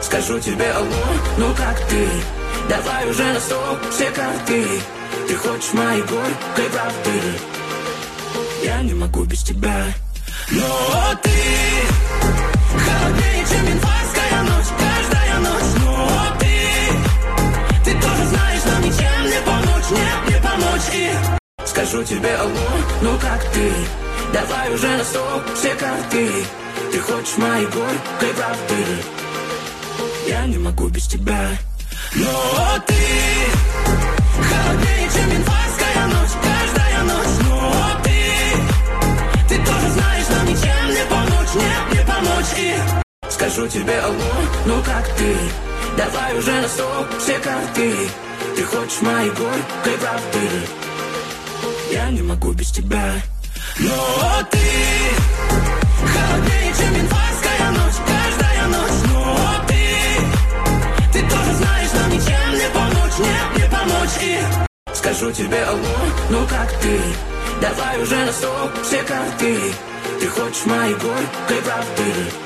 Скажу тебе алло, ну как ты? Давай уже на стол все карты. Ты хочешь моей горькой правды? Я не могу без тебя. Но ты холоднее, чем январская ночь, каждая ночь. Но ты тоже знаешь, нам ничем не помочь, нет, не помочь. И скажу тебе алло, ну как ты? Давай уже на стол все карты. Ты хочешь моей горькой правды? Я не могу без тебя. Но ты холоднее, чем январская ночь, каждая ночь. Но ты тоже знаешь, нам ничем не помочь, нет, не помочь. И скажу тебе алло, ну как ты? Давай уже на стол все карты. Ты хочешь моей горькой правды? Я не могу без тебя. Но ты холоднее, чем январская ночь, каждая ночь. Но ты тоже знаешь, нам ничем не помочь, нет, не помочь. И скажу тебе алло, ну как ты? Давай уже на стол все карты. Ты хочешь моей горькой правды?